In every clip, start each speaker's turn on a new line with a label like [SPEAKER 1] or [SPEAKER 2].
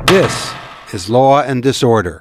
[SPEAKER 1] This is Law and Disorder.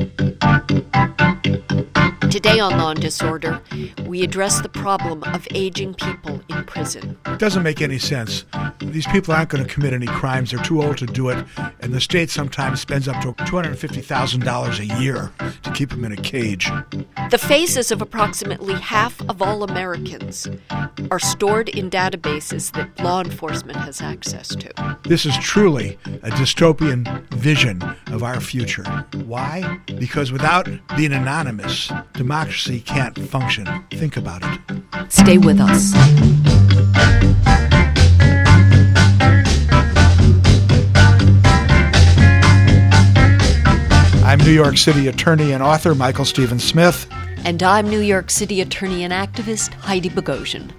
[SPEAKER 2] Today on Law and Disorder, we address the problem of aging people in prison.
[SPEAKER 3] It doesn't make any sense. These people aren't going to commit any crimes. They're too old to do it. And the state sometimes spends up to $250,000 a year to keep them in a cage.
[SPEAKER 2] The faces of approximately half of all Americans are stored in databases that law enforcement has access to.
[SPEAKER 3] This is truly a dystopian vision of our future. Why? Because without being anonymous, democracy can't function. Think about it.
[SPEAKER 2] Stay with us.
[SPEAKER 3] I'm New York City attorney and author Michael Stephen Smith.
[SPEAKER 2] And I'm New York City attorney and activist Heidi Bogosian.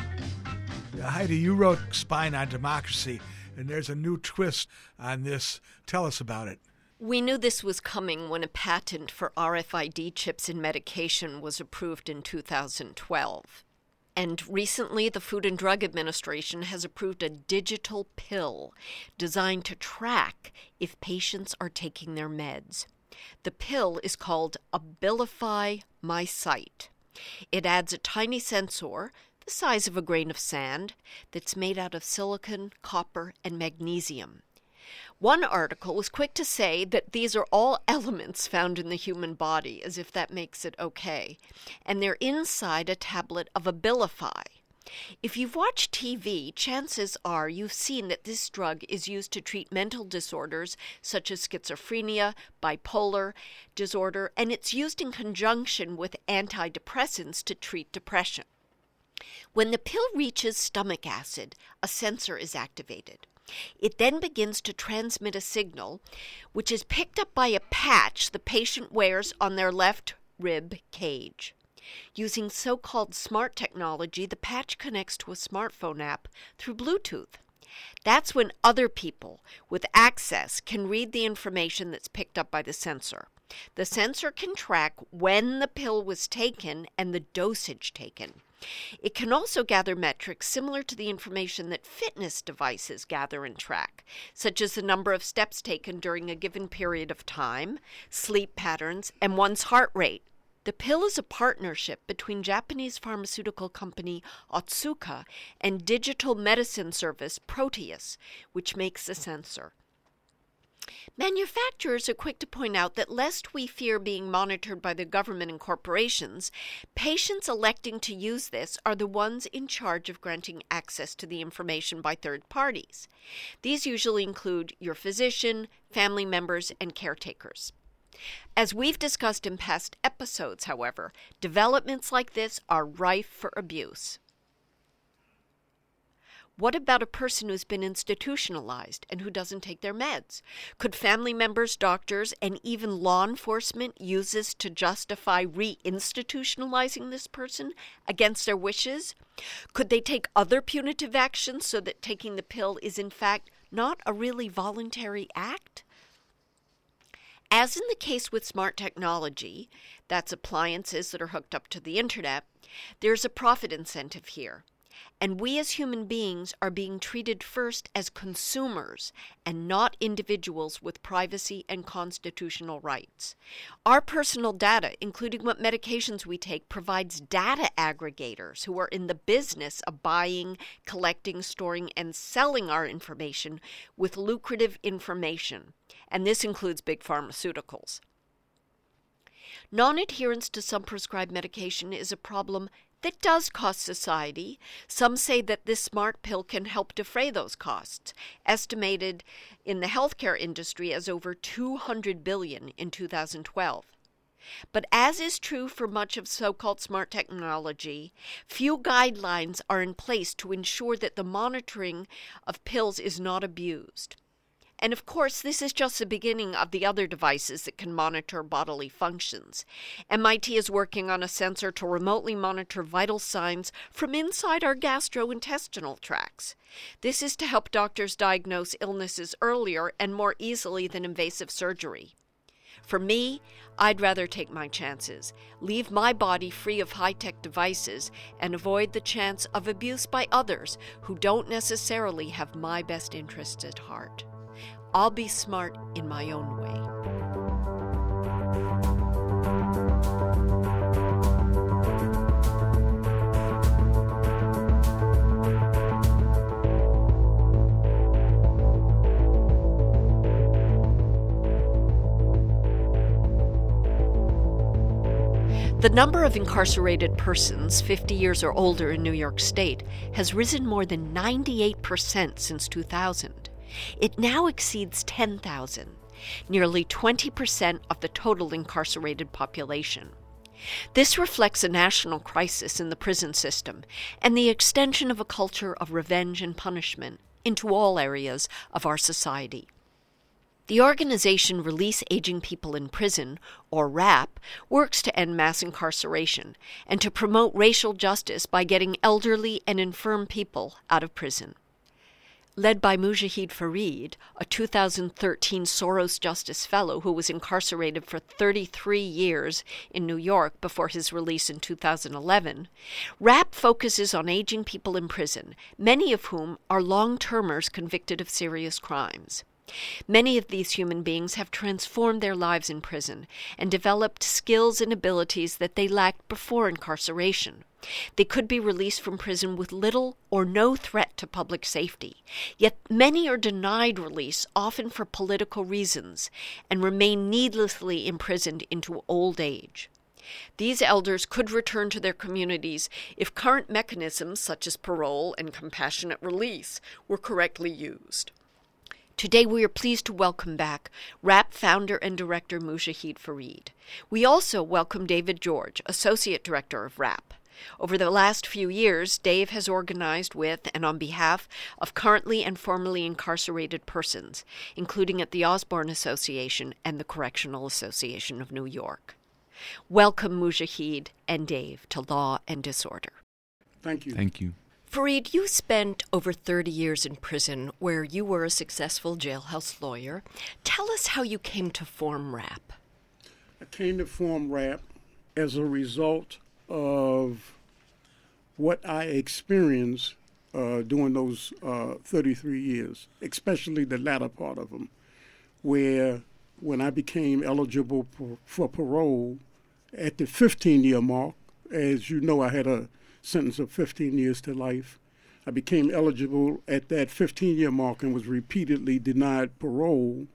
[SPEAKER 3] Heidi, you wrote Spying on Democracy, and there's a new twist on this. Tell us about it.
[SPEAKER 2] We knew this was coming when a patent for RFID chips in medication was approved in 2012. And recently, the Food and Drug Administration has approved a digital pill designed to track if patients are taking their meds. The pill is called Abilify MySight. It adds a tiny sensor, the size of a grain of sand, that's made out of silicon, copper, and magnesium. One article was quick to say that these are all elements found in the human body, as if that makes it okay, and they're inside a tablet of Abilify. If you've watched TV, chances are you've seen that this drug is used to treat mental disorders such as schizophrenia, bipolar disorder, and it's used in conjunction with antidepressants to treat depression. When the pill reaches stomach acid, a sensor is activated. It then begins to transmit a signal, which is picked up by a patch the patient wears on their left rib cage. Using so-called smart technology, the patch connects to a smartphone app through Bluetooth. That's when other people with access can read the information that's picked up by the sensor. The sensor can track when the pill was taken and the dosage taken. It can also gather metrics similar to the information that fitness devices gather and track, such as the number of steps taken during a given period of time, sleep patterns, and one's heart rate. The pill is a partnership between Japanese pharmaceutical company Otsuka and digital medicine service Proteus, which makes the sensor. Manufacturers are quick to point out that lest we fear being monitored by the government and corporations, patients electing to use this are the ones in charge of granting access to the information by third parties. These usually include your physician, family members, and caretakers. As we've discussed in past episodes, however, developments like this are rife for abuse. What about a person who's been institutionalized and who doesn't take their meds? Could family members, doctors, and even law enforcement use this to justify re-institutionalizing this person against their wishes? Could they take other punitive actions so that taking the pill is in fact not a really voluntary act? As in the case with smart technology, that's appliances that are hooked up to the internet, there's a profit incentive here. And we as human beings are being treated first as consumers and not individuals with privacy and constitutional rights. Our personal data, including what medications we take, provides data aggregators who are in the business of buying, collecting, storing, and selling our information with lucrative information. And this includes big pharmaceuticals. Non-adherence to some prescribed medication is a problem that does cost society. Some say that this smart pill can help defray those costs, estimated in the healthcare industry as over $200 billion in 2012. But as is true for much of so-called smart technology, few guidelines are in place to ensure that the monitoring of pills is not abused. And of course, this is just the beginning of the other devices that can monitor bodily functions. MIT is working on a sensor to remotely monitor vital signs from inside our gastrointestinal tracts. This is to help doctors diagnose illnesses earlier and more easily than invasive surgery. For me, I'd rather take my chances, leave my body free of high-tech devices, and avoid the chance of abuse by others who don't necessarily have my best interests at heart. I'll be smart in my own way. The number of incarcerated persons 50 years or older in New York State has risen more than 98% since 2000. It now exceeds 10,000, nearly 20% of the total incarcerated population. This reflects a national crisis in the prison system and the extension of a culture of revenge and punishment into all areas of our society. The organization Release Aging People in Prison, or RAP, works to end mass incarceration and to promote racial justice by getting elderly and infirm people out of prison. Led by Mujahid Farid, a 2013 Soros Justice Fellow who was incarcerated for 33 years in New York before his release in 2011, RAP focuses on aging people in prison, many of whom are long-termers convicted of serious crimes. Many of these human beings have transformed their lives in prison and developed skills and abilities that they lacked before incarceration. They could be released from prison with little or no threat to public safety, yet many are denied release, often for political reasons, and remain needlessly imprisoned into old age. These elders could return to their communities if current mechanisms such as parole and compassionate release were correctly used. Today we are pleased to welcome back RAP founder and director Mujahid Farid. We also welcome David George, associate director of RAP. Over the last few years, Dave has organized with and on behalf of currently and formerly incarcerated persons, including at the Osborne Association and the Correctional Association of New York. Welcome, Mujahid and Dave, to Law and Disorder.
[SPEAKER 4] Thank you.
[SPEAKER 5] Thank you.
[SPEAKER 2] Farid, you spent over 30 years in prison where you were a successful jailhouse lawyer. Tell us how you came to form RAP.
[SPEAKER 4] I came to form RAP as a result of what I experienced during those 33 years, especially the latter part of them, where when I became eligible for parole at the 15-year mark, as you know, I had a sentence of 15 years to life. I became eligible at that 15-year mark and was repeatedly denied parole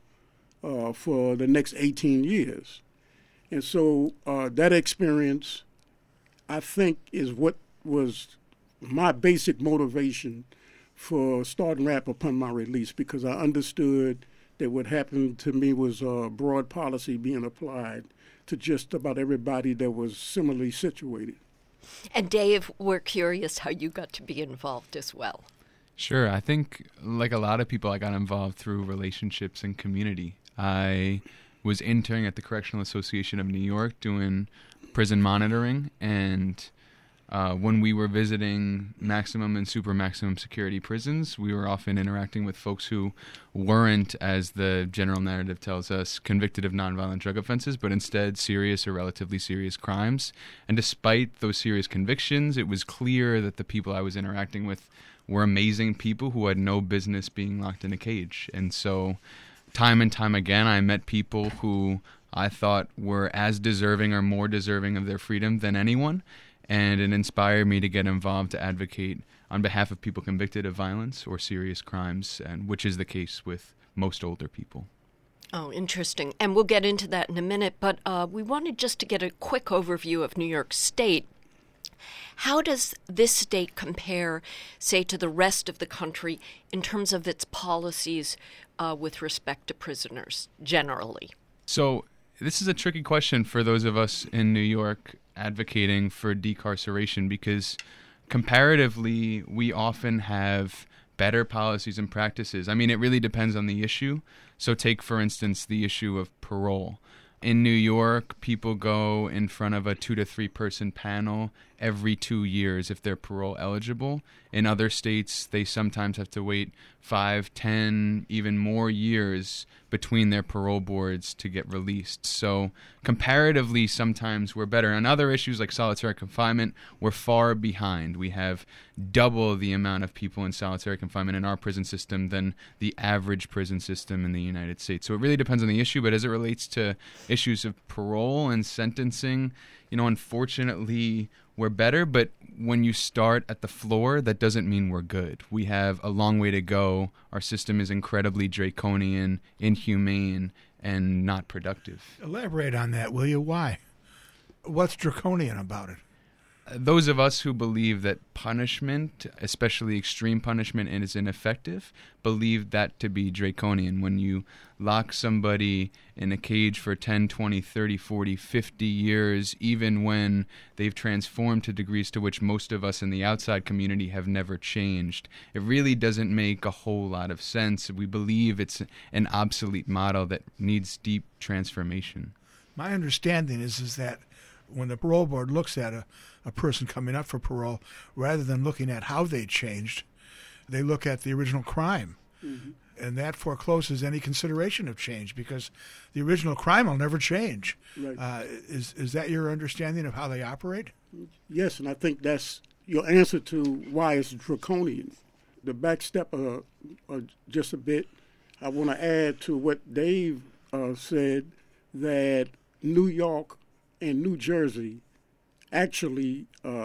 [SPEAKER 4] for the next 18 years. And so that experience, I think, is what was my basic motivation for starting RAP upon my release, because I understood that what happened to me was a broad policy being applied to just about everybody that was similarly situated.
[SPEAKER 2] And Dave, we're curious how you got to be involved as well.
[SPEAKER 5] Sure. I think, like a lot of people, I got involved through relationships and community. I was interning at the Correctional Association of New York doing prison monitoring, and when we were visiting maximum and super maximum security prisons, we were often interacting with folks who weren't, as the general narrative tells us, convicted of nonviolent drug offenses, but instead serious or relatively serious crimes. And despite those serious convictions, it was clear that the people I was interacting with were amazing people who had no business being locked in a cage. And so time and time again, I met people who I thought were as deserving or more deserving of their freedom than anyone. And it inspired me to get involved to advocate on behalf of people convicted of violence or serious crimes, and which is the case with most older people.
[SPEAKER 2] Oh, interesting. And we'll get into that in a minute, but we wanted just to get a quick overview of New York State. How does this state compare, say, to the rest of the country in terms of its policies with respect to prisoners generally?
[SPEAKER 5] So this is a tricky question for those of us in New York advocating for decarceration, because comparatively, we often have better policies and practices. I mean, it really depends on the issue. So take, for instance, the issue of parole. In New York, people go in front of a 2 to 3 person panel every 2 years if they're parole eligible. In other states, they sometimes have to wait 5, 10, even more years between their parole boards to get released. So comparatively, sometimes we're better. On other issues like solitary confinement, we're far behind. We have double the amount of people in solitary confinement in our prison system than the average prison system in the United States. So it really depends on the issue, but as it relates to issues of parole and sentencing, unfortunately, we're better, but when you start at the floor, that doesn't mean we're good. We have a long way to go. Our system is incredibly draconian, inhumane, and not productive.
[SPEAKER 3] Elaborate on that, will you? Why? What's draconian about it?
[SPEAKER 5] Those of us who believe that punishment, especially extreme punishment, is ineffective, believe that to be draconian. When you lock somebody in a cage for 10, 20, 30, 40, 50 years, even when they've transformed to degrees to which most of us in the outside community have never changed, it really doesn't make a whole lot of sense. We believe it's an obsolete model that needs deep transformation.
[SPEAKER 3] My understanding is that when the parole board looks at a person coming up for parole, rather than looking at how they changed, they look at the original crime. Mm-hmm. And that forecloses any consideration of change because the original crime will never change. Right. Is that your understanding of how they operate?
[SPEAKER 4] Yes, and I think that's your answer to why it's draconian. To backstep just a bit, I want to add to what Dave said, that New York and New Jersey actually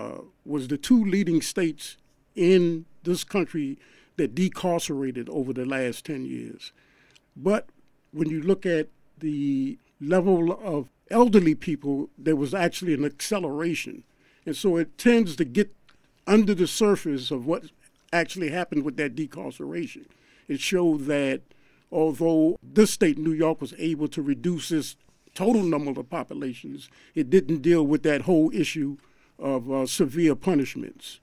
[SPEAKER 4] was the two leading states in this country that decarcerated over the last 10 years. But when you look at the level of elderly people, there was actually an acceleration. And so it tends to get under the surface of what actually happened with that decarceration. It showed that although this state, New York, was able to reduce its total number of populations, it didn't deal with that whole issue of severe punishments.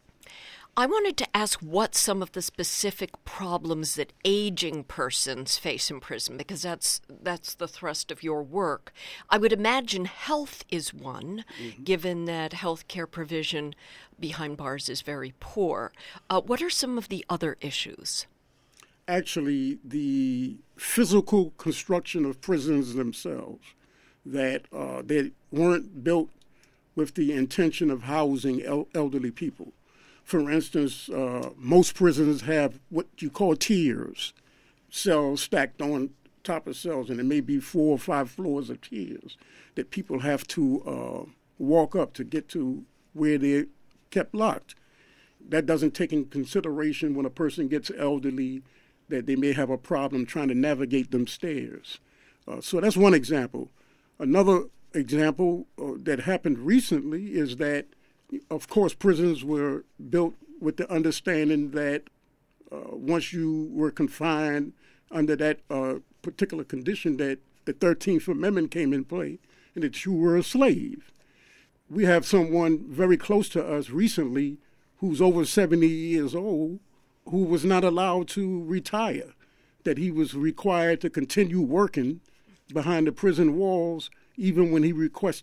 [SPEAKER 2] I wanted to ask what some of the specific problems that aging persons face in prison, because that's the thrust of your work. I would imagine health is one, given that health care provision behind bars is very poor. What are some of the other issues?
[SPEAKER 4] Actually, the physical construction of prisons themselves, that they weren't built with the intention of housing elderly people. For instance, most prisons have what you call tiers, cells stacked on top of cells, and it may be 4 or 5 floors of tiers that people have to walk up to get to where they're kept locked. That doesn't take into consideration when a person gets elderly that they may have a problem trying to navigate them stairs. So that's one example. Another example that happened recently is that, of course, prisons were built with the understanding that once you were confined under that particular condition, that the 13th Amendment came in play and that you were a slave. We have someone very close to us recently who's over 70 years old who was not allowed to retire, that he was required to continue working behind the prison walls even when he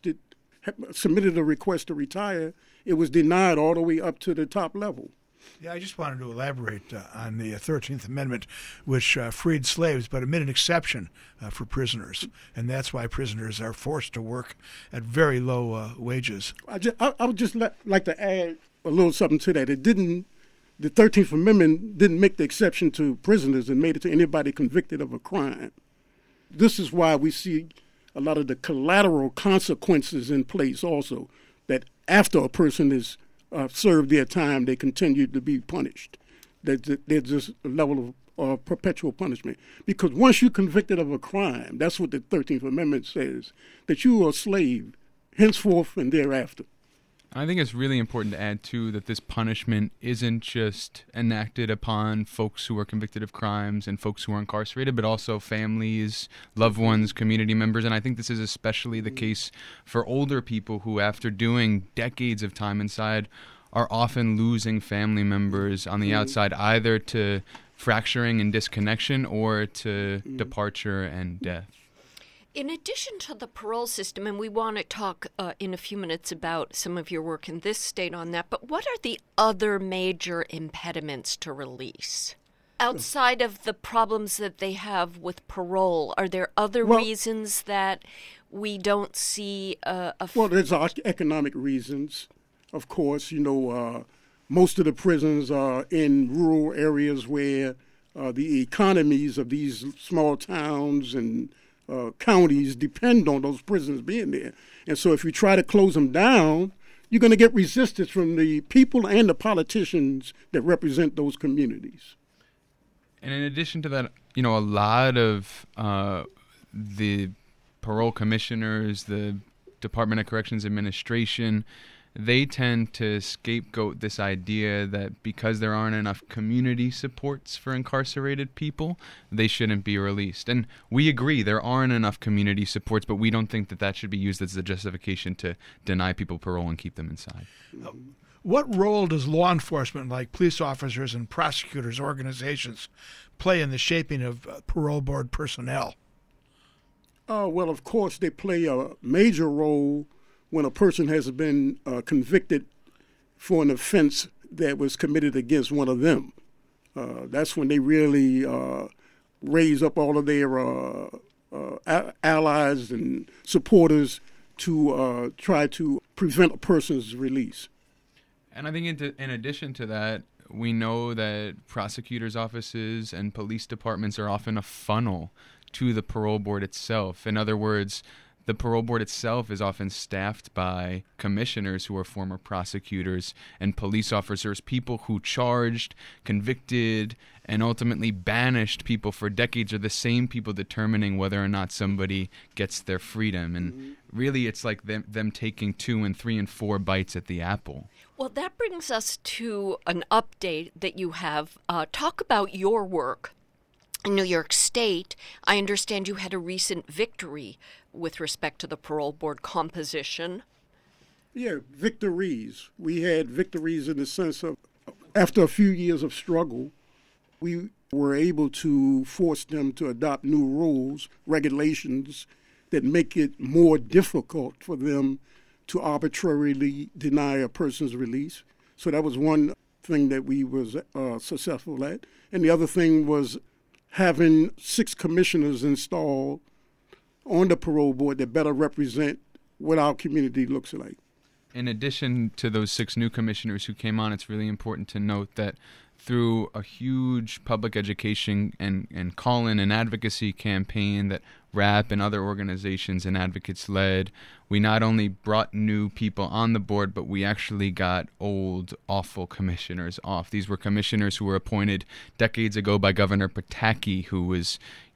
[SPEAKER 4] submitted a request to retire. It was denied all the way up to the top level.
[SPEAKER 3] Yeah, I just wanted to elaborate on the 13th Amendment, which freed slaves, but it made an exception for prisoners, and that's why prisoners are forced to work at very low wages.
[SPEAKER 4] I would just like to add a little something to that. The 13th Amendment didn't make the exception to prisoners and made it to anybody convicted of a crime. This is why we see a lot of the collateral consequences in place also, that after a person is served their time, they continue to be punished. There's this level of perpetual punishment. Because once you're convicted of a crime, that's what the 13th Amendment says, that you are a slave henceforth and thereafter.
[SPEAKER 5] I think it's really important to add, too, that this punishment isn't just enacted upon folks who are convicted of crimes and folks who are incarcerated, but also families, loved ones, community members. And I think this is especially the case for older people who, after doing decades of time inside, are often losing family members on the outside, either to fracturing and disconnection or to departure and death.
[SPEAKER 2] In addition to the parole system, and we want to talk in a few minutes about some of your work in this state on that, but what are the other major impediments to release? outside of the problems that they have with parole, are there other reasons that we don't see
[SPEAKER 4] Well, there's economic reasons, of course. Most of the prisons are in rural areas where the economies of these small towns and counties depend on those prisons being there. And so if you try to close them down, you're going to get resistance from the people and the politicians that represent those communities.
[SPEAKER 5] And in addition to that, a lot of the parole commissioners, the Department of Corrections Administration, they tend to scapegoat this idea that because there aren't enough community supports for incarcerated people, they shouldn't be released. And we agree there aren't enough community supports, but we don't think that should be used as a justification to deny people parole and keep them inside.
[SPEAKER 3] What role does law enforcement, like police officers and prosecutors' organizations, play in the shaping of parole board personnel?
[SPEAKER 4] Well, of course, they play a major role when a person has been convicted for an offense that was committed against one of them. That's when they really raise up all of their allies and supporters to try to prevent a person's release.
[SPEAKER 5] And I think in addition to that, we know that prosecutors' offices and police departments are often a funnel to the parole board itself. In other words, the parole board itself is often staffed by commissioners who are former prosecutors and police officers, people who charged, convicted, and ultimately banished people for decades are the same people determining whether or not somebody gets their freedom. And really, it's like them taking 2 and 3 and 4 bites at the apple.
[SPEAKER 2] Well, that brings us to an update that you have. Talk about your work in New York State. I understand you had a recent victory with respect to the parole board composition.
[SPEAKER 4] Yeah, victories. We had victories in the sense of after a few years of struggle, we were able to force them to adopt new rules, regulations that make it more difficult for them to arbitrarily deny a person's release. So that was one thing that we was successful at. And the other thing was having 6 commissioners installed on the parole board that better represent what our community looks like.
[SPEAKER 5] In addition to those 6 new commissioners who came on, it's really important to note that through a huge public education and call-in and advocacy campaign that RAP and other organizations and advocates led, we not only brought new people on the board, but we actually got old, awful commissioners off. These were commissioners who were appointed decades ago by Governor Pataki, who was,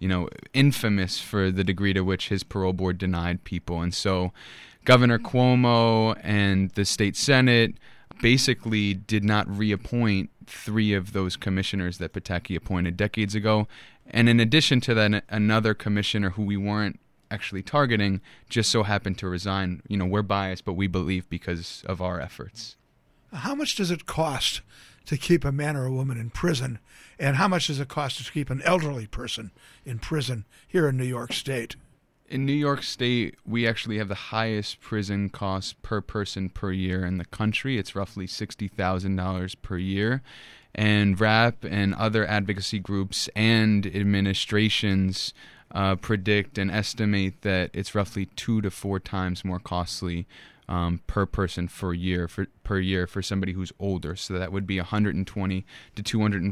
[SPEAKER 5] infamous for the degree to which his parole board denied people. And so Governor Cuomo and the state Senate basically did not reappoint 3 of those commissioners that Pataki appointed decades ago. And in addition to that, another commissioner who we weren't actually targeting just so happened to resign. We're biased, but we believe because of our efforts.
[SPEAKER 3] How much does it cost to keep a man or a woman in prison? And how much does it cost to keep an elderly person in prison here in New York State?
[SPEAKER 5] In New York State, we actually have the highest prison cost per person per year in the country. It's roughly $60,000 per year. And RAP and other advocacy groups and administrations predict and estimate that it's roughly 2 to 4 times more costly per person per year for somebody who's older. So that would be $120,000 to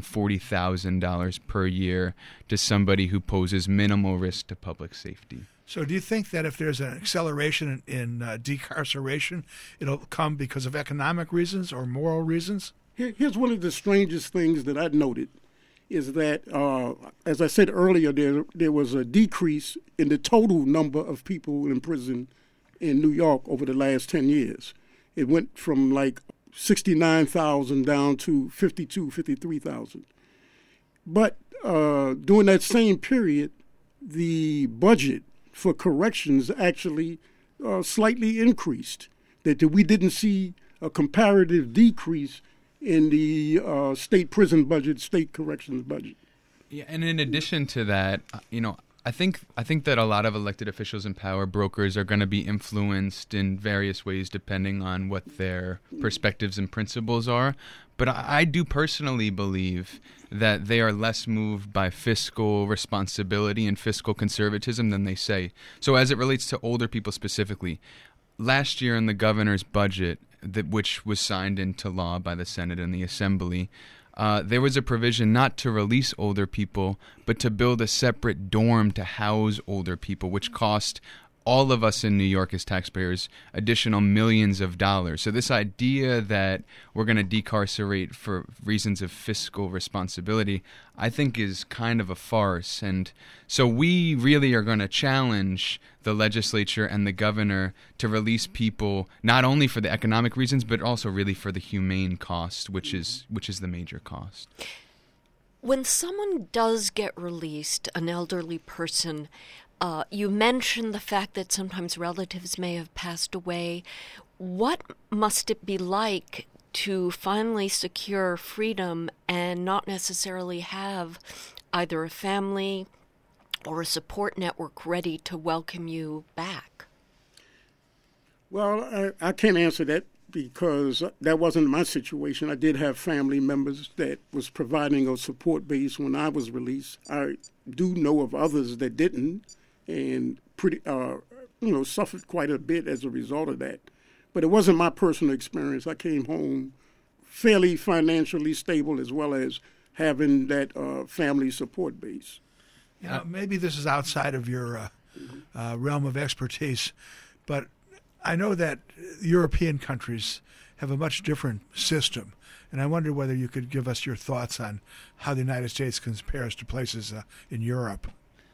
[SPEAKER 5] $240,000 per year to somebody who poses minimal risk to public safety.
[SPEAKER 3] So do you think that if there's an acceleration in decarceration, it'll come because of economic reasons or moral reasons?
[SPEAKER 4] Here's one of the strangest things that I noted is that, as I said earlier, there was a decrease in the total number of people in prison in New York over the last 10 years. It went from like 69,000 down to 53,000. But during that same period, the budget for corrections actually slightly increased, that we didn't see a comparative decrease in the state prison budget, state corrections budget.
[SPEAKER 5] Yeah, and in addition to that, I think that a lot of elected officials and power brokers are going to be influenced in various ways depending on what their perspectives and principles are. But I do personally believe that they are less moved by fiscal responsibility and fiscal conservatism than they say. So as it relates to older people specifically, last year in the governor's budget, which was signed into law by the Senate and the Assembly, there was a provision not to release older people, but to build a separate dorm to house older people, which cost all of us in New York as taxpayers additional millions of dollars. So this idea that we're going to decarcerate for reasons of fiscal responsibility, I think is kind of a farce. And so we really are going to challenge the legislature and the governor to release people not only for the economic reasons, but also really for the humane cost, which is the major cost.
[SPEAKER 2] When someone does get released, an elderly person, you mentioned the fact that sometimes relatives may have passed away. What must it be like to finally secure freedom and not necessarily have either a family or a support network ready to welcome you back?
[SPEAKER 4] Well, I can't answer that because that wasn't my situation. I did have family members that was providing a support base when I was released. I do know of others that didn't, and suffered quite a bit as a result of that. But it wasn't my personal experience. I came home fairly financially stable as well as having that family support base.
[SPEAKER 3] Maybe this is outside of your realm of expertise, but I know that European countries have a much different system, and I wonder whether you could give us your thoughts on how the United States compares to places in Europe.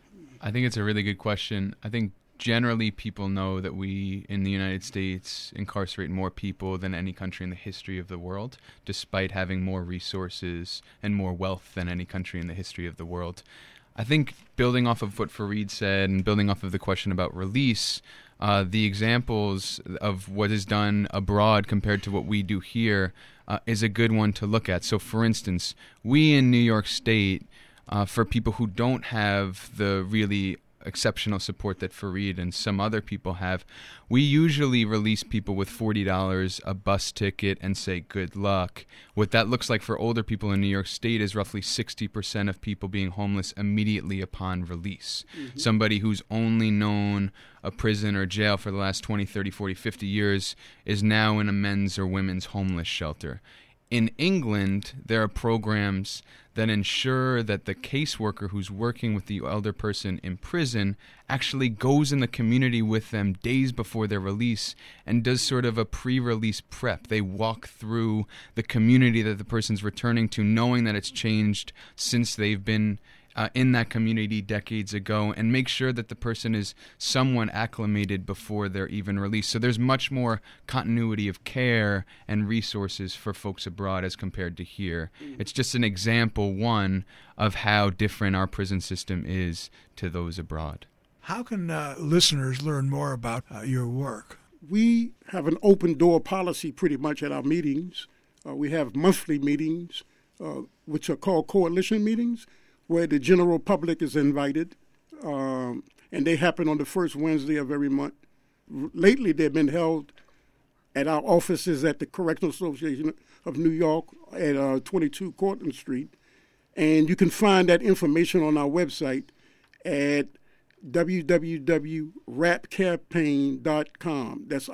[SPEAKER 5] I think it's a really good question. I think generally people know that we in the United States incarcerate more people than any country in the history of the world, despite having more resources and more wealth than any country in the history of the world. I think building off of what Fareed said and building off of the question about release, the examples of what is done abroad compared to what we do here is a good one to look at. So, for instance, we in New York State, for people who don't have the really exceptional support that Fareed and some other people have, we usually release people with $40, a bus ticket, and say good luck. What that looks like for older people in New York State is roughly 60% of people being homeless immediately upon release. Mm-hmm. Somebody who's only known a prison or jail for the last 20, 30, 40, 50 years is now in a men's or women's homeless shelter. In England, there are programs that ensure that the caseworker who's working with the elder person in prison actually goes in the community with them days before their release and does sort of a pre-release prep. They walk through the community that the person's returning to, knowing that it's changed since they've been in that community decades ago, and make sure that the person is somewhat acclimated before they're even released. So there's much more continuity of care and resources for folks abroad as compared to here. It's just an example, one, of how different our prison system is to those abroad.
[SPEAKER 3] How can listeners learn more about your work?
[SPEAKER 4] We have an open door policy pretty much at our meetings. We have monthly meetings, which are called coalition meetings, where the general public is invited, and they happen on the first Wednesday of every month. Lately, they've been held at our offices at the Correctional Association of New York at 22 Cortlandt Street, and you can find that information on our website at www.rappcampaign.com. That's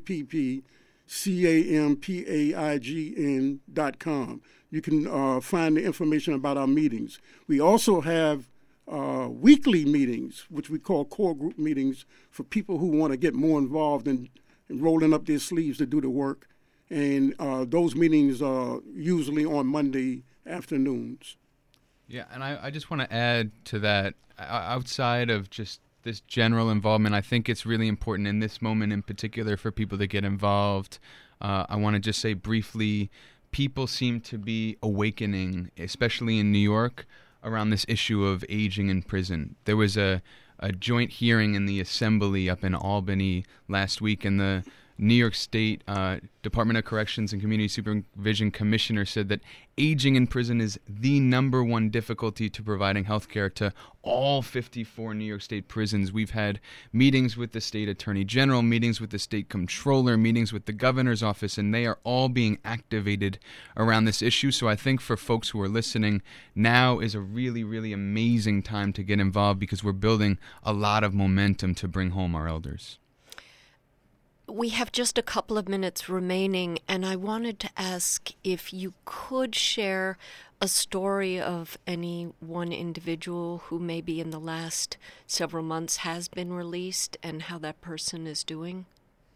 [SPEAKER 4] RAPPCAMPAIGN.com. You can find the information about our meetings. We also have weekly meetings, which we call core group meetings, for people who want to get more involved in rolling up their sleeves to do the work. And those meetings are usually on Monday afternoons.
[SPEAKER 5] Yeah, and I just want to add to that, outside of just this general involvement, I think it's really important in this moment in particular for people to get involved. I want to just say briefly, people seem to be awakening, especially in New York, around this issue of aging in prison. There was a joint hearing in the Assembly up in Albany last week, and the New York State Department of Corrections and Community Supervision Commissioner said that aging in prison is the number one difficulty to providing health care to all 54 New York State prisons. We've had meetings with the state attorney general, meetings with the state comptroller, meetings with the governor's office, and they are all being activated around this issue. So I think for folks who are listening, now is a really, really amazing time to get involved because we're building a lot of momentum to bring home our elders.
[SPEAKER 2] We have just a couple of minutes remaining, and I wanted to ask if you could share a story of any one individual who maybe in the last several months has been released and how that person is doing.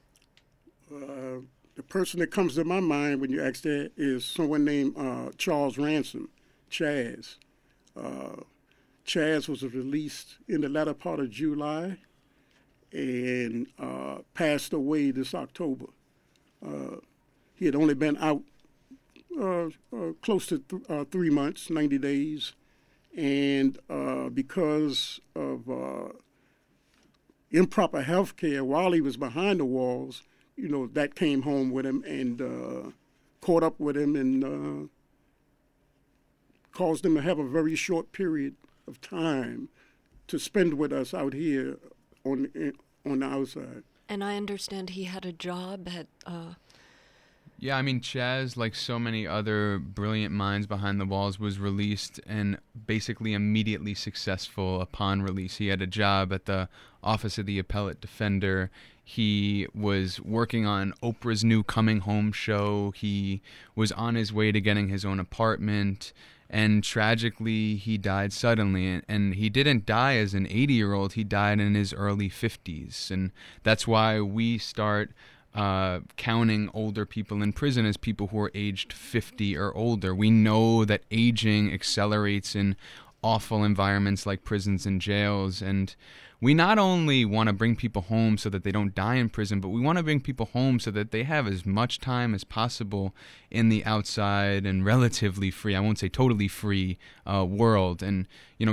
[SPEAKER 4] The person that comes to my mind when you ask that is someone named Charles Ransom, Chaz. Chaz was released in the latter part of July and passed away this October. He had only been out close to 3 months, 90 days, and because of improper health care while he was behind the walls, that came home with him and caught up with him and caused him to have a very short period of time to spend with us out here on the outside.
[SPEAKER 2] And I understand he had a job at...
[SPEAKER 5] Yeah, I mean, Chaz, like so many other brilliant minds behind the walls, was released and basically immediately successful upon release. He had a job at the Office of the Appellate Defender. He was working on Oprah's new Coming Home show. He was on his way to getting his own apartment. And tragically, he died suddenly. And he didn't die as an 80-year-old. He died in his early 50s. And that's why we start counting older people in prison as people who are aged 50 or older. We know that aging accelerates in awful environments like prisons and jails. And we not only want to bring people home so that they don't die in prison, but we want to bring people home so that they have as much time as possible in the outside and relatively free, I won't say totally free, world. And,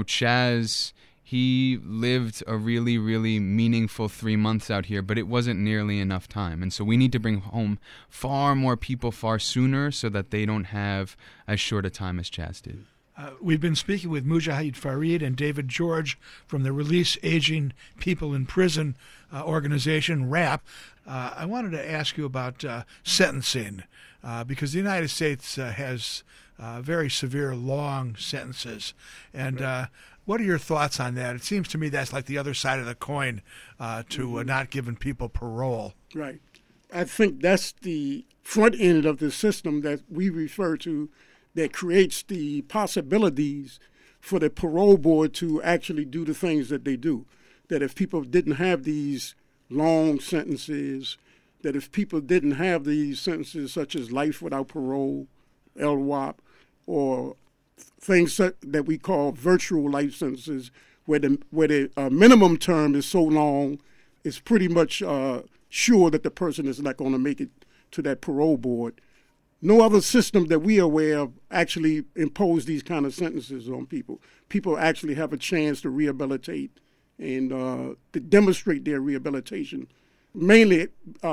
[SPEAKER 5] Chaz, he lived a really, really meaningful 3 months out here, but it wasn't nearly enough time. And so we need to bring home far more people far sooner so that they don't have as short a time as Chaz did.
[SPEAKER 3] We've been speaking with Mujahid Farid and David George from the Release Aging People in Prison organization, RAP. I wanted to ask you about sentencing, because the United States has very severe, long sentences. And what are your thoughts on that? It seems to me that's like the other side of the coin to not giving people parole.
[SPEAKER 4] Right. I think that's the front end of the system that we refer to that creates the possibilities for the parole board to actually do the things that they do. That if people didn't have these long sentences, that if people didn't have these sentences such as life without parole, LWOP, or things that we call virtual life sentences, where the minimum term is so long, it's pretty much sure that the person is not going to make it to that parole board. No other system that we are aware of actually impose these kind of sentences on people. People actually have a chance to rehabilitate and to demonstrate their rehabilitation, mainly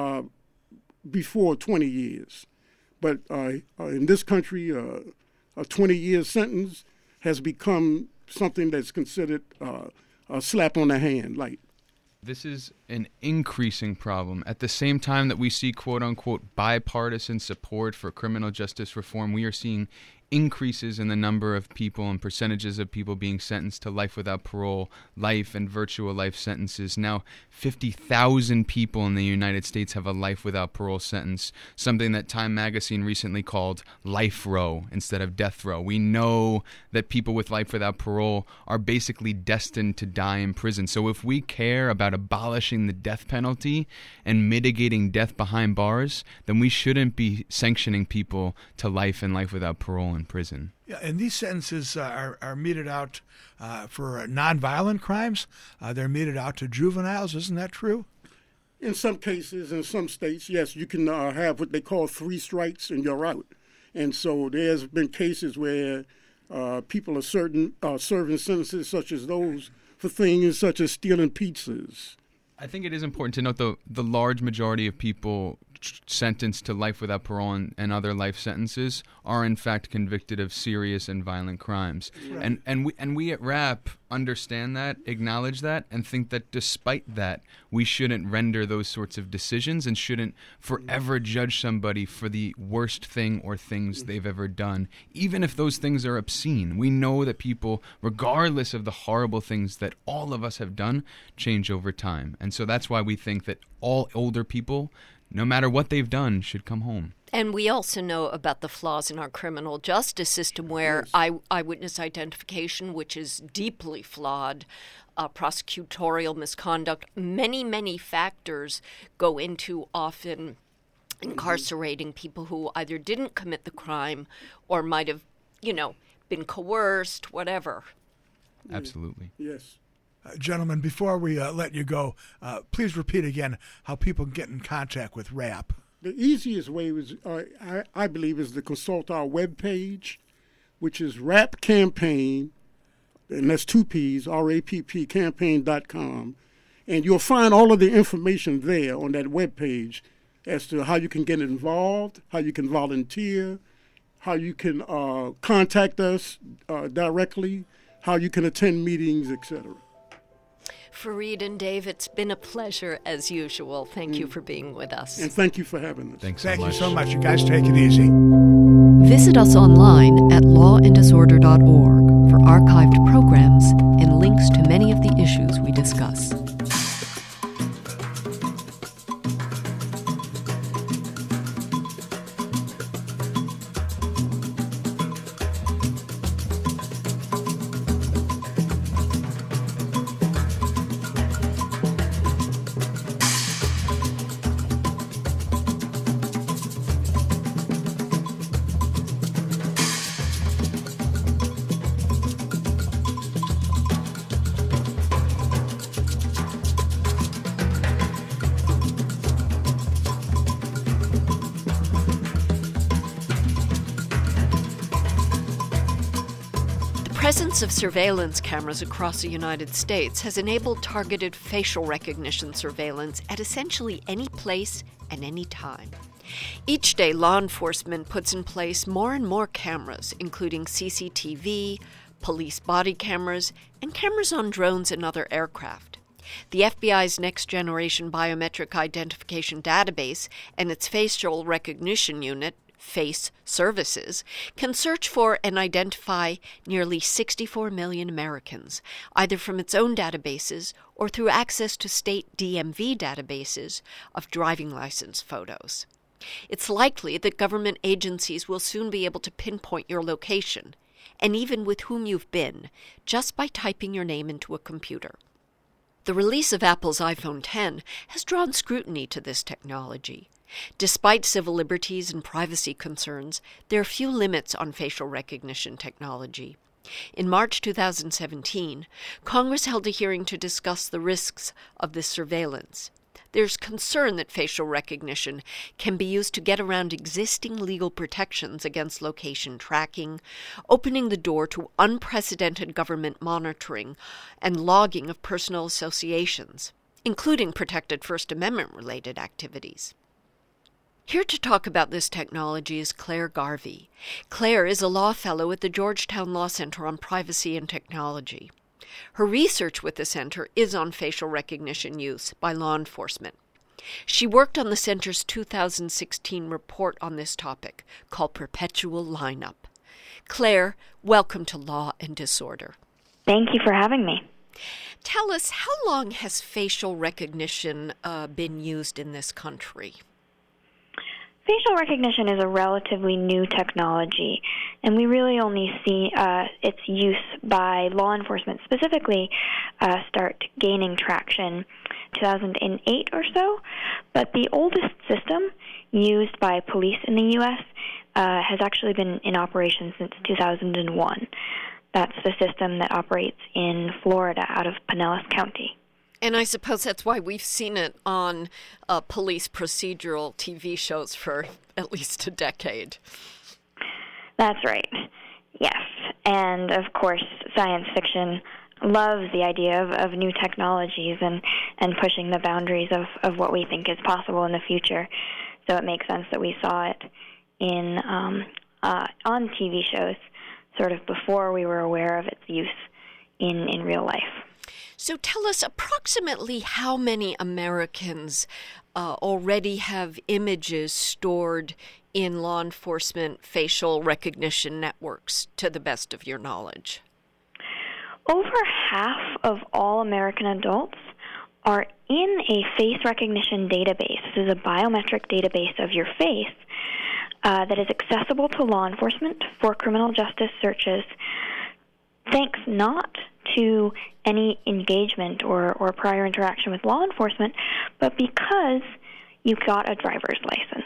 [SPEAKER 4] before 20 years. But in this country, a 20-year sentence has become something that's considered a slap on the hand, like.
[SPEAKER 5] This is an increasing problem. At the same time that we see quote-unquote bipartisan support for criminal justice reform, we are seeing increases in the number of people and percentages of people being sentenced to life without parole, life and virtual life sentences. Now, 50,000 people in the United States have a life without parole sentence, something that Time Magazine recently called life row instead of death row. We know that people with life without parole are basically destined to die in prison. So if we care about abolishing the death penalty and mitigating death behind bars, then we shouldn't be sanctioning people to life and life without parole in prison.
[SPEAKER 3] Yeah, and these sentences are meted out for nonviolent crimes. They're meted out to juveniles. Isn't that true?
[SPEAKER 4] In some cases, in some states, yes, you can have what they call 3 strikes and you're out. And so there's been cases where people are serving sentences such as those for things such as stealing pizzas,
[SPEAKER 5] I think it is important to note, though, the large majority of people sentenced to life without parole and other life sentences are in fact convicted of serious and violent crimes. Right. And we at RAP understand that, acknowledge that, and think that despite that, we shouldn't render those sorts of decisions and shouldn't forever judge somebody for the worst thing or things they've ever done, even if those things are obscene. We know that people, regardless of the horrible things that all of us have done, change over time. And so that's why we think that all older people, no matter what they've done, should come home.
[SPEAKER 2] And we also know about the flaws in our criminal justice system where eyewitness identification, which is deeply flawed, prosecutorial misconduct, many factors go into often incarcerating people who either didn't commit the crime or might have, been coerced, whatever.
[SPEAKER 5] Absolutely.
[SPEAKER 4] Yes.
[SPEAKER 3] Gentlemen, before we let you go, please repeat again how people get in contact with RAP.
[SPEAKER 4] The easiest way is, I believe, is to consult our webpage, which is RAP Campaign, and that's 2 P's, RAPP campaign.com. And you'll find all of the information there on that webpage as to how you can get involved, how you can volunteer, how you can contact us directly, how you can attend meetings, etc.
[SPEAKER 2] Fareed and Dave, it's been a pleasure as usual. Thank you for being with us.
[SPEAKER 4] And thank you for having us.
[SPEAKER 5] Thank
[SPEAKER 3] you so much. You guys take it easy.
[SPEAKER 2] Visit us online at lawanddisorder.org for archived programs and links to many of the issues we discuss. The presence of surveillance cameras across the United States has enabled targeted facial recognition surveillance at essentially any place and any time. Each day, law enforcement puts in place more and more cameras, including CCTV, police body cameras, and cameras on drones and other aircraft. The FBI's next-generation biometric identification database and its facial recognition unit, FACE services, can search for and identify nearly 64 million Americans, either from its own databases or through access to state DMV databases of driving license photos. It's likely that government agencies will soon be able to pinpoint your location, and even with whom you've been, just by typing your name into a computer. The release of Apple's iPhone X has drawn scrutiny to this technology. Despite civil liberties and privacy concerns, there are few limits on facial recognition technology. In March 2017, Congress held a hearing to discuss the risks of this surveillance. There's concern that facial recognition can be used to get around existing legal protections against location tracking, opening the door to unprecedented government monitoring and logging of personal associations, including protected First Amendment-related activities. Here to talk about this technology is Claire Garvey. Claire is a law fellow at the Georgetown Law Center on Privacy and Technology. Her research with the center is on facial recognition use by law enforcement. She worked on the center's 2016 report on this topic, called Perpetual Lineup. Claire, welcome to Law and Disorder.
[SPEAKER 6] Thank you for having me.
[SPEAKER 2] Tell us, how long has facial recognition been used in this country?
[SPEAKER 6] Facial recognition is a relatively new technology, and we really only see its use by law enforcement specifically start gaining traction 2008 or so. But the oldest system used by police in the U.S. Has actually been in operation since 2001. That's the system that operates in Florida out of Pinellas County.
[SPEAKER 2] And I suppose that's why we've seen it on police procedural TV shows for at least a decade.
[SPEAKER 6] That's right. Yes. And, of course, science fiction loves the idea of new technologies and pushing the boundaries of what we think is possible in the future. So it makes sense that we saw it in on TV shows sort of before we were aware of its use in real life.
[SPEAKER 2] So tell us approximately how many Americans already have images stored in law enforcement facial recognition networks, to the best of your knowledge?
[SPEAKER 6] Over half of all American adults are in a face recognition database. This is a biometric database of your face that is accessible to law enforcement for criminal justice searches, thanks not to any engagement or prior interaction with law enforcement, but because you got a driver's license.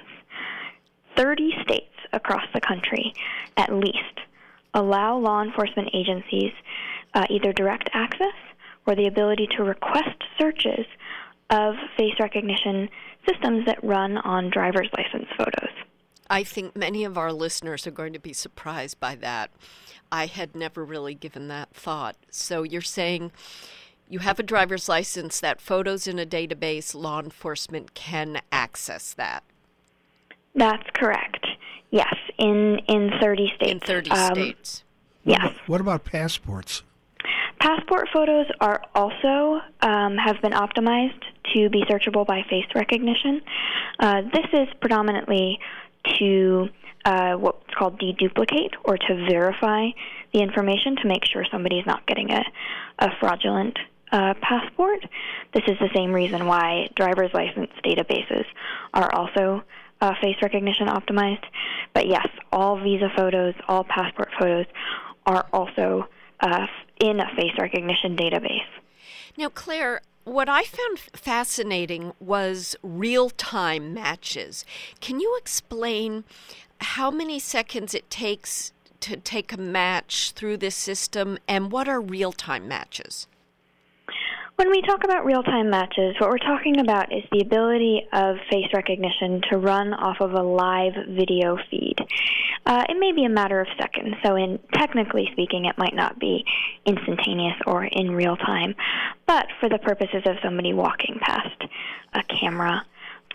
[SPEAKER 6] 30 states across the country, at least, allow law enforcement agencies either direct access or the ability to request searches of face recognition systems that run on driver's license photos.
[SPEAKER 2] I think many of our listeners are going to be surprised by that. I had never really given that thought. So you're saying you have a driver's license, that photo's in a database, law enforcement can access that.
[SPEAKER 6] That's correct. Yes, in 30 states.
[SPEAKER 2] In 30 states.
[SPEAKER 6] Yes.
[SPEAKER 3] What about passports?
[SPEAKER 6] Passport photos are also have been optimized to be searchable by face recognition. This is predominantly to what's called deduplicate, or to verify the information to make sure somebody is not getting a fraudulent passport. This is the same reason why driver's license databases are also face recognition optimized. But yes, all visa photos, all passport photos are also in a face recognition database.
[SPEAKER 2] Now, Claire, what I found fascinating was real-time matches. Can you explain how many seconds it takes to take a match through this system, and what are real-time matches?
[SPEAKER 6] When we talk about real-time matches, what we're talking about is the ability of face recognition to run off of a live video feed. It may be a matter of seconds, so technically speaking, it might not be instantaneous or in real time, but for the purposes of somebody walking past a camera,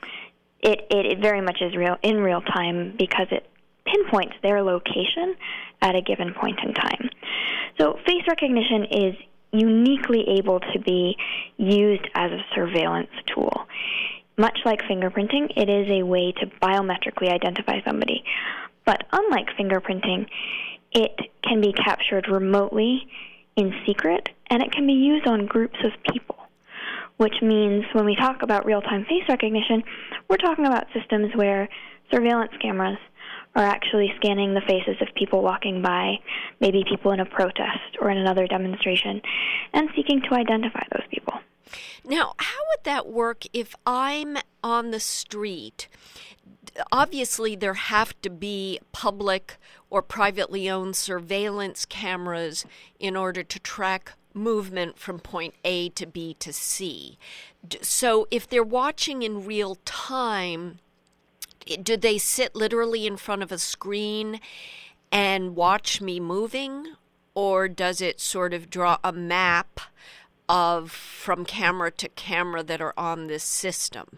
[SPEAKER 6] it very much is in real time because it pinpoints their location at a given point in time. So face recognition is uniquely able to be used as a surveillance tool. Much like fingerprinting, it is a way to biometrically identify somebody. But unlike fingerprinting, it can be captured remotely in secret, and it can be used on groups of people, which means when we talk about real-time face recognition, we're talking about systems where surveillance cameras are actually scanning the faces of people walking by, maybe people in a protest or in another demonstration, and seeking to identify those people.
[SPEAKER 2] Now, how would that work if I'm on the street? Obviously, there have to be public or privately owned surveillance cameras in order to track movement from point A to B to C. So if they're watching in real time, do they sit literally in front of a screen and watch me moving, or does it sort of draw a map of from camera to camera that are on this system?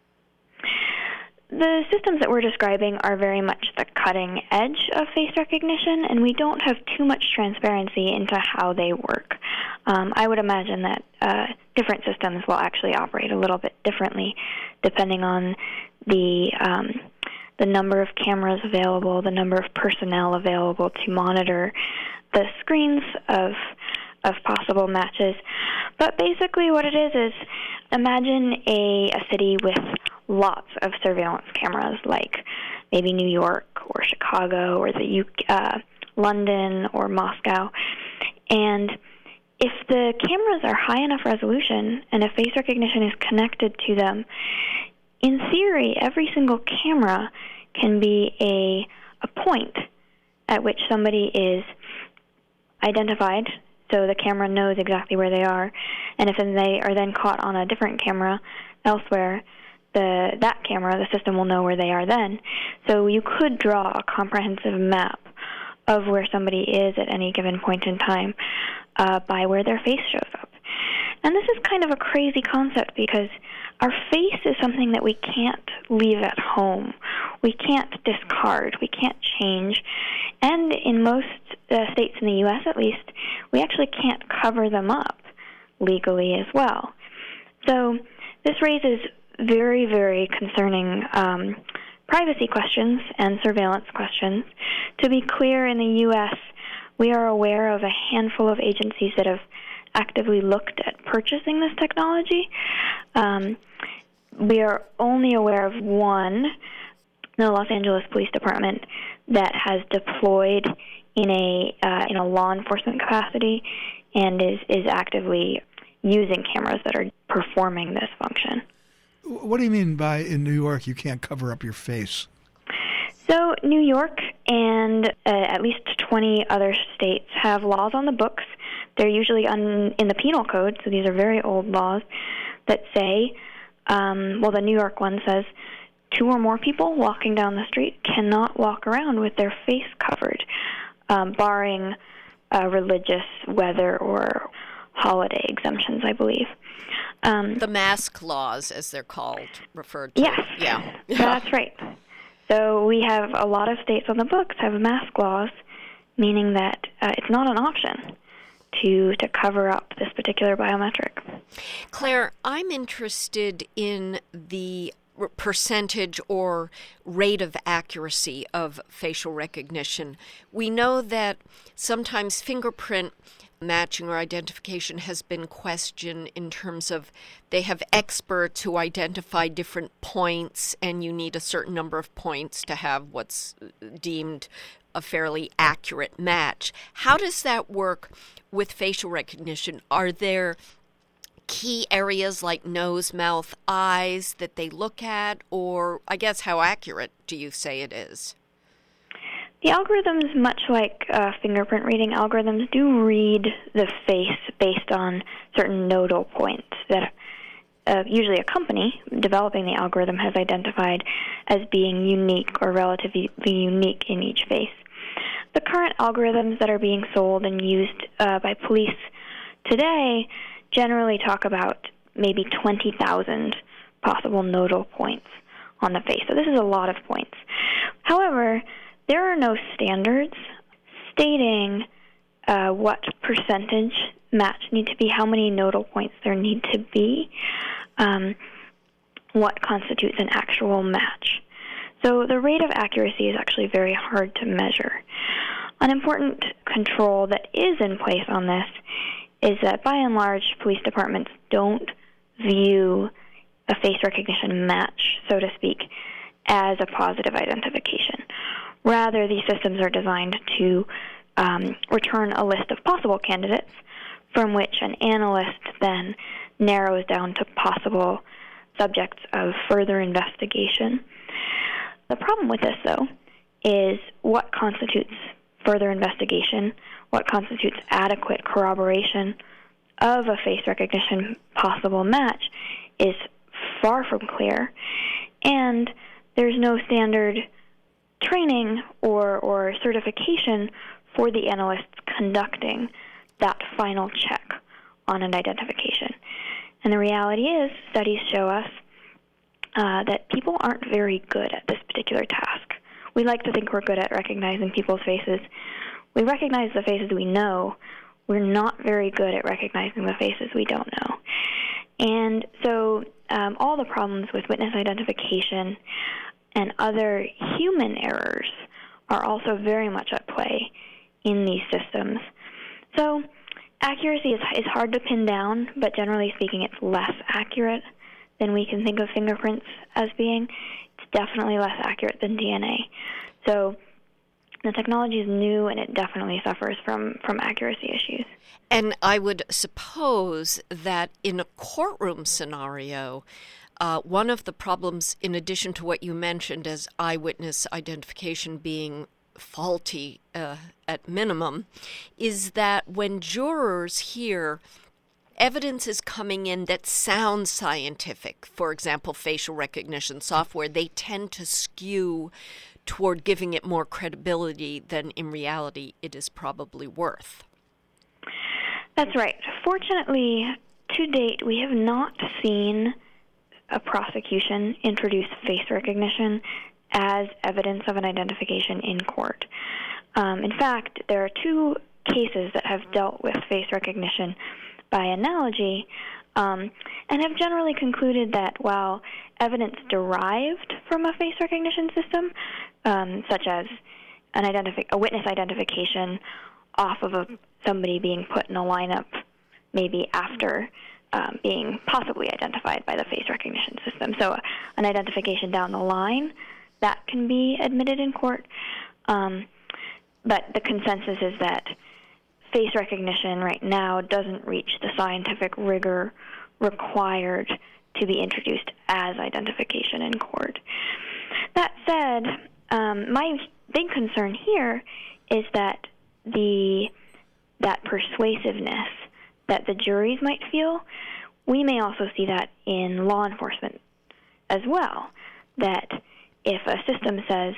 [SPEAKER 6] The systems that we're describing are very much the cutting edge of face recognition, and we don't have too much transparency into how they work. I would imagine that different systems will actually operate a little bit differently depending on the number of cameras available, the number of personnel available to monitor the screens of possible matches. But basically what it is imagine a city with lots of surveillance cameras, like maybe New York or Chicago or London or Moscow. And if the cameras are high enough resolution and if face recognition is connected to them, in theory, every single camera can be a point at which somebody is identified, so the camera knows exactly where they are, and if they are then caught on a different camera elsewhere, that camera, the system will know where they are then. So you could draw a comprehensive map of where somebody is at any given point in time. by where their face shows up. And this is kind of a crazy concept because our face is something that we can't leave at home. We can't discard. We can't change. And in most states in the U.S., at least, we actually can't cover them up legally as well. So this raises very, very concerning privacy questions and surveillance questions. To be clear, in the U.S., we are aware of a handful of agencies that have actively looked at purchasing this technology. We are only aware of one, the Los Angeles Police Department, that has deployed in a law enforcement capacity and is actively using cameras that are performing this function.
[SPEAKER 3] What do you mean by in New York you can't cover up your face?
[SPEAKER 6] So New York and at least 20 other states have laws on the books. They're usually in the penal code, so these are very old laws that say, the New York one says, 2 or more people walking down the street cannot walk around with their face covered, barring religious, weather, or holiday exemptions, I believe.
[SPEAKER 2] The mask laws, as they're called, referred to.
[SPEAKER 6] Yes,
[SPEAKER 2] yeah.
[SPEAKER 6] That's right. So we have a lot of states on the books have mask laws, meaning that it's not an option to cover up this particular biometric.
[SPEAKER 2] Claire, I'm interested in the percentage or rate of accuracy of facial recognition. We know that sometimes fingerprint matching or identification has been questioned in terms of they have experts who identify different points, and you need a certain number of points to have what's deemed a fairly accurate match. How does that work with facial recognition? Are there key areas like nose, mouth, eyes that they look at, or I guess how accurate do you say it is?
[SPEAKER 6] The algorithms, much like fingerprint reading algorithms, do read the face based on certain nodal points that usually a company developing the algorithm has identified as being unique or relatively unique in each face. The current algorithms that are being sold and used by police today generally talk about maybe 20,000 possible nodal points on the face. So this is a lot of points. However, there are no standards stating what percentage match need to be, how many nodal points there need to be, what constitutes an actual match. So the rate of accuracy is actually very hard to measure. An important control that is in place on this is that by and large, police departments don't view a face recognition match, so to speak, as a positive identification. Rather, these systems are designed to return a list of possible candidates from which an analyst then narrows down to possible subjects of further investigation. The problem with this, though, is what constitutes further investigation, what constitutes adequate corroboration of a face recognition possible match is far from clear, and there's no standard training or certification for the analysts conducting that final check on an identification. And the reality is, studies show us that people aren't very good at this particular task. We like to think we're good at recognizing people's faces. We recognize the faces we know. We're not very good at recognizing the faces we don't know. And so all the problems with witness identification and other human errors are also very much at play in these systems. So accuracy is hard to pin down, but generally speaking, it's less accurate than we can think of fingerprints as being. It's definitely less accurate than DNA. So the technology is new, and it definitely suffers from accuracy issues.
[SPEAKER 2] And I would suppose that in a courtroom scenario, one of the problems, in addition to what you mentioned as eyewitness identification being faulty at minimum, is that when jurors hear evidence is coming in that sounds scientific, for example, facial recognition software, they tend to skew toward giving it more credibility than in reality it is probably worth.
[SPEAKER 6] That's right. Fortunately, to date, we have not seen a prosecution introduce face recognition as evidence of an identification in court. In fact, there are two cases that have dealt with face recognition by analogy, and have generally concluded that while evidence derived from a face recognition system, such as a witness identification off of somebody being put in a lineup maybe after being possibly identified by the face recognition system. So an identification down the line, that can be admitted in court. But the consensus is that face recognition right now doesn't reach the scientific rigor required to be introduced as identification in court. That said, my big concern here is that that persuasiveness that the juries might feel, we may also see that in law enforcement as well, that if a system says,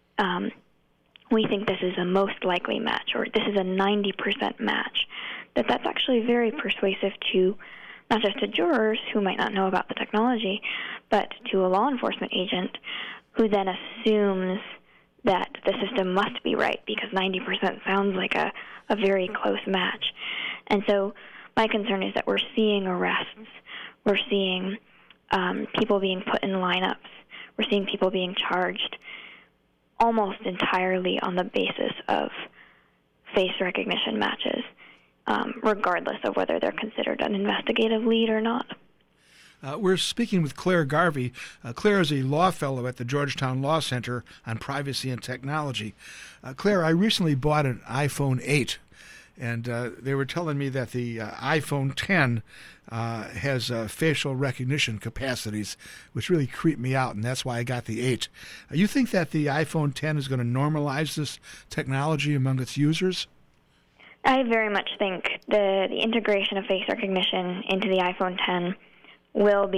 [SPEAKER 6] we think this is a most likely match, or this is a 90% match, that's actually very persuasive to not just to jurors who might not know about the technology, but to a law enforcement agent who then assumes that the system must be right because 90% sounds like a very close match. And so my concern is that we're seeing arrests, we're seeing people being put in lineups, we're seeing people being charged almost entirely on the basis of face recognition matches, regardless of whether they're considered an investigative lead or not.
[SPEAKER 3] We're speaking with Claire Garvey. Claire is a law fellow at the Georgetown Law Center on Privacy and Technology. Claire, I recently bought an iPhone 8, and they were telling me that the iPhone 10 has facial recognition capacities, which really creeped me out, and that's why I got the 8. You think that the iPhone 10 is going to normalize this technology among its users?
[SPEAKER 6] I very much think the integration of face recognition into the iPhone 10 will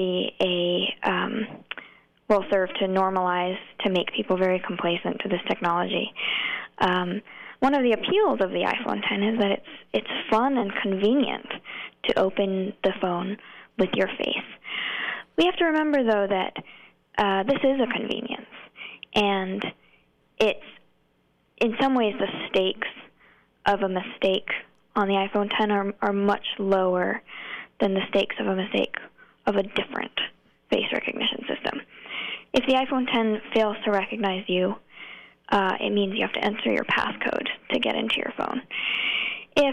[SPEAKER 6] serve to normalize, to make people very complacent to this technology. One of the appeals of the iPhone 10 is that it's fun and convenient to open the phone with your face. We have to remember, though, that this is a convenience, and it's, in some ways, the stakes of a mistake on the iPhone 10 are much lower than the stakes of a mistake of a different face recognition system. If the iPhone 10 fails to recognize you, it means you have to enter your passcode to get into your phone. If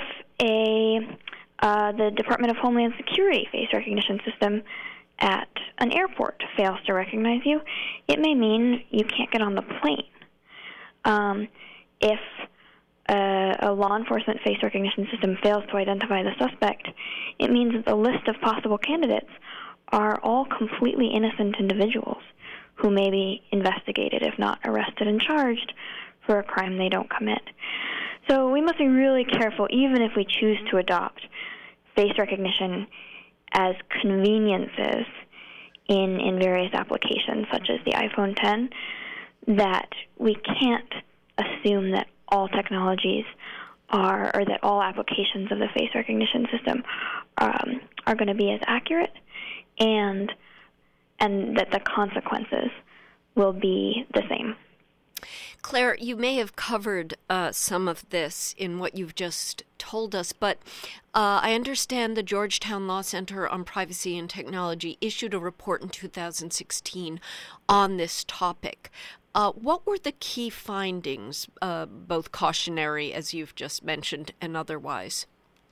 [SPEAKER 6] the Department of Homeland Security face recognition system at an airport fails to recognize you, it may mean you can't get on the plane. If a law enforcement face recognition system fails to identify the suspect, it means that the list of possible candidates are all completely innocent individuals who may be investigated, if not arrested and charged, for a crime they don't commit. So we must be really careful, even if we choose to adopt face recognition as conveniences in various applications, such as the iPhone 10, that we can't assume that all technologies or that all applications of the face recognition system are going to be as accurate, and that the consequences will be the same.
[SPEAKER 2] Claire, you may have covered some of this in what you've just told us, but I understand the Georgetown Law Center on Privacy and Technology issued a report in 2016 on this topic. What were the key findings, both cautionary, as you've just mentioned, and otherwise?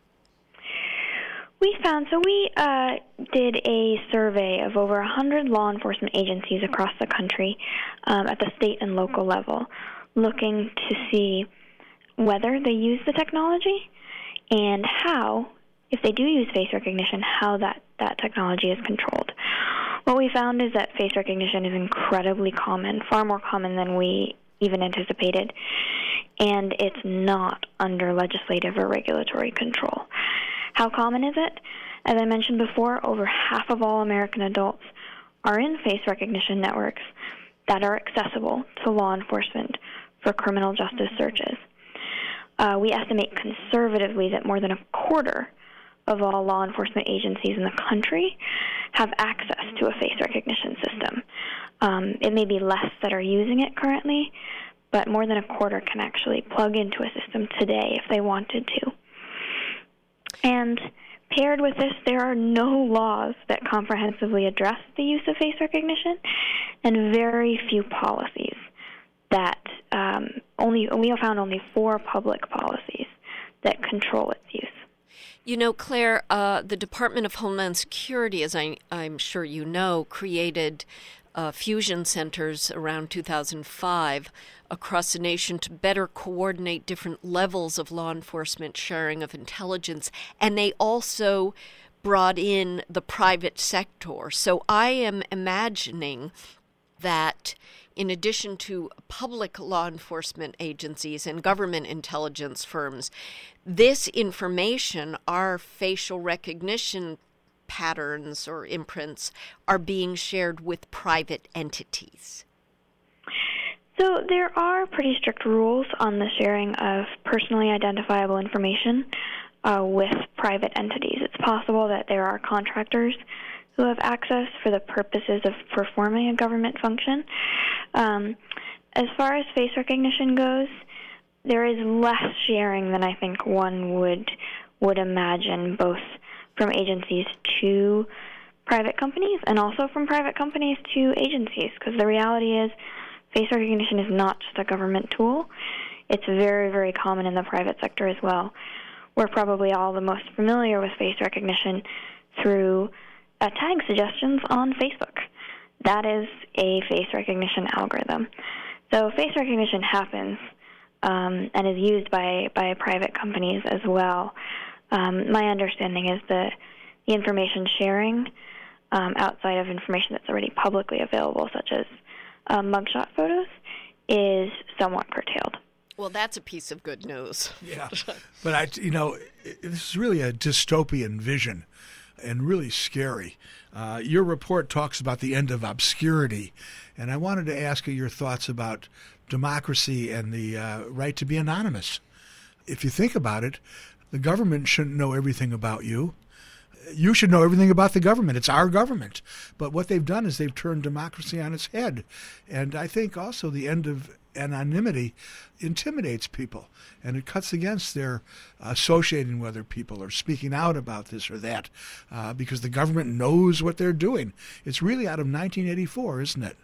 [SPEAKER 6] We did a survey of over 100 law enforcement agencies across the country at the state and local level, looking to see whether they use the technology and how, if they do use face recognition, how that technology is controlled. What we found is that face recognition is incredibly common, far more common than we even anticipated, and it's not under legislative or regulatory control. How common is it? As I mentioned before, over half of all American adults are in face recognition networks that are accessible to law enforcement for criminal justice searches. We estimate conservatively that more than a quarter of all law enforcement agencies in the country have access to a face recognition system. It may be less that are using it currently, but more than a quarter can actually plug into a system today if they wanted to. And paired with this, there are no laws that comprehensively address the use of face recognition, and very few policies that we have found only 4 public policies that control its use.
[SPEAKER 2] You know, Claire, the Department of Homeland Security, as I'm sure you know, created fusion centers around 2005 across the nation to better coordinate different levels of law enforcement sharing of intelligence. And they also brought in the private sector. So I am imagining that in addition to public law enforcement agencies and government intelligence firms, this information, our facial recognition patterns or imprints, are being shared with private entities.
[SPEAKER 6] So there are pretty strict rules on the sharing of personally identifiable information with private entities. It's possible that there are contractors who have access for the purposes of performing a government function. As far as face recognition goes, there is less sharing than I think one would imagine, both from agencies to private companies and also from private companies to agencies, because the reality is face recognition is not just a government tool. It's very, very common in the private sector as well. We're probably all the most familiar with face recognition through tag suggestions on Facebook. That is a face recognition algorithm. So face recognition happens and is used by private companies as well. My understanding is that the information sharing outside of information that's already publicly available, such as mugshot photos, is somewhat curtailed.
[SPEAKER 2] Well, that's a piece of good news.
[SPEAKER 3] Yeah, but this is really a dystopian vision and really scary. Your report talks about the end of obscurity, and I wanted to ask you your thoughts about democracy and the right to be anonymous. If you think about it, the government shouldn't know everything about you. You should know everything about the government. It's our government. But what they've done is they've turned democracy on its head. And I think also the end of anonymity intimidates people, and it cuts against their associating with other people or speaking out about this or that because the government knows what they're doing. It's really out of 1984, isn't it?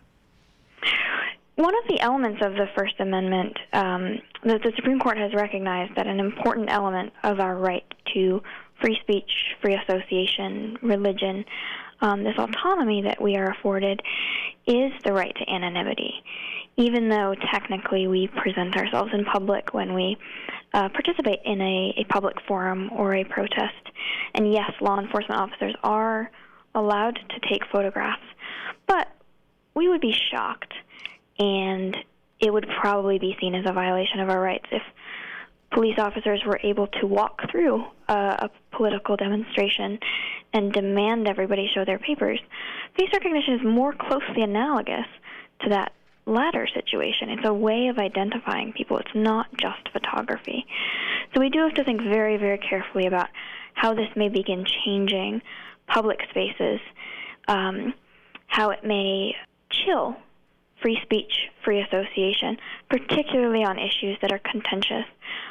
[SPEAKER 6] One of the elements of the First Amendment, the Supreme Court has recognized that an important element of our right to free speech, free association, religion, this autonomy that we are afforded, is the right to anonymity. Even though technically we present ourselves in public when we participate in a public forum or a protest. And yes, law enforcement officers are allowed to take photographs, but we would be shocked, and it would probably be seen as a violation of our rights if police officers were able to walk through a political demonstration and demand everybody show their papers. Face recognition is more closely analogous to that latter situation. It's a way of identifying people. It's not just photography. So we do have to think very, very carefully about how this may begin changing public spaces, how it may chill free speech, free association, particularly on issues that are contentious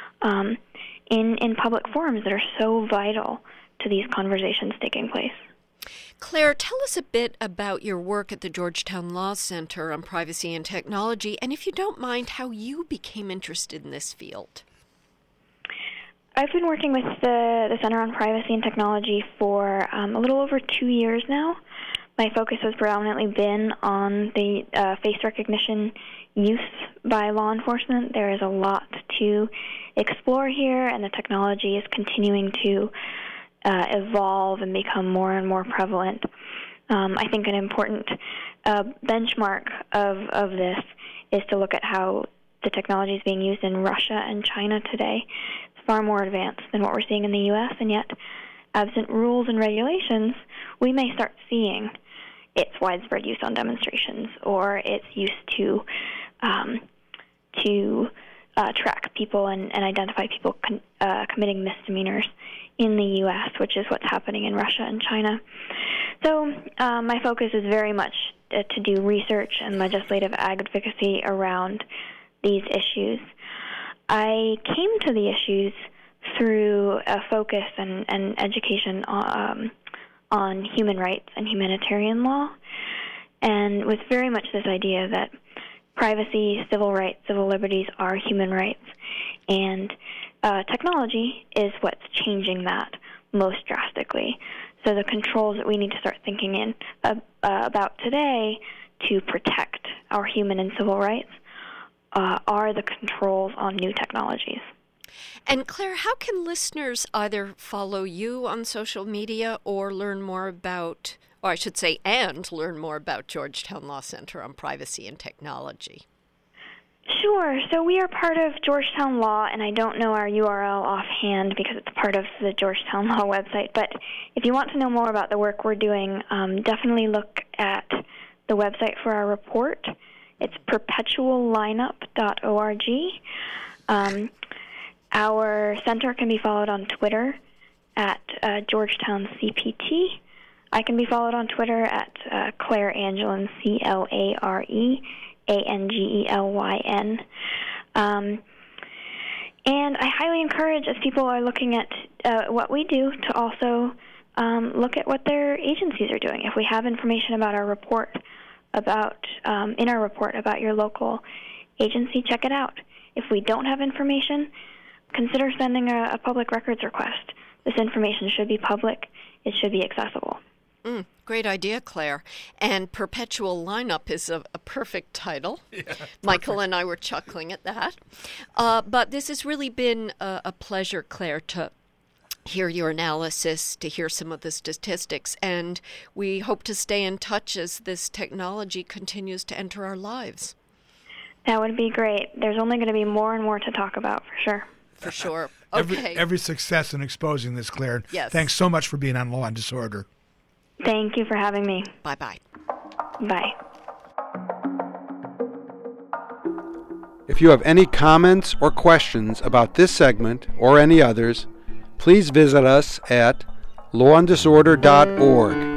[SPEAKER 6] in public forums that are so vital to these conversations taking place.
[SPEAKER 2] Claire, tell us a bit about your work at the Georgetown Law Center on privacy and technology, and if you don't mind, how you became interested in this field.
[SPEAKER 6] I've been working with the Center on Privacy and Technology for a little over 2 years now. My focus has predominantly been on the face recognition use by law enforcement. There is a lot to explore here, and the technology is continuing to evolve and become more and more prevalent. I think an important benchmark of this is to look at how the technology is being used in Russia and China today. It's far more advanced than what we're seeing in the U.S., and yet, absent rules and regulations, we may start seeing its widespread use on demonstrations or its use to track people and identify people committing misdemeanors in the U.S., which is what's happening in Russia and China. So my focus is very much to do research and legislative advocacy around these issues. I came to the issues through a focus and education on human rights and humanitarian law, and with very much this idea that privacy, civil rights, civil liberties are human rights, and technology is what's changing that most drastically. So the controls that we need to start thinking about today to protect our human and civil rights are the controls on new technologies.
[SPEAKER 2] And Claire, how can listeners either follow you on social media or learn more about, or I should say, and learn more about Georgetown Law Center on Privacy and Technology?
[SPEAKER 6] Sure. So we are part of Georgetown Law, and I don't know our URL offhand because it's part of the Georgetown Law website. But if you want to know more about the work we're doing, definitely look at the website for our report. It's perpetuallineup.org. Our center can be followed on Twitter at Georgetown CPT. I can be followed on Twitter at Claire Angelin, ClareAngelyn. And I highly encourage, as people are looking at what we do, to also look at what their agencies are doing. If we have information about our report, in our report about your local agency, check it out. If we don't have information, consider sending a public records request. This information should be public. It should be accessible.
[SPEAKER 2] Great idea, Claire. And Perpetual Lineup is a perfect title. Yeah, Michael and I were chuckling at that. But this has really been a pleasure, Claire, to hear your analysis, to hear some of the statistics. And we hope to stay in touch as this technology continues to enter our lives.
[SPEAKER 6] That would be great. There's only going to be more and more to talk about, for sure.
[SPEAKER 2] For sure. Okay.
[SPEAKER 3] Every success in exposing this, Claire.
[SPEAKER 2] Yes.
[SPEAKER 3] Thanks so much for being on Law and Disorder.
[SPEAKER 6] Thank you for having me.
[SPEAKER 2] Bye-bye.
[SPEAKER 6] Bye.
[SPEAKER 1] If you have any comments or questions about this segment or any others, please visit us at lawanddisorder.org.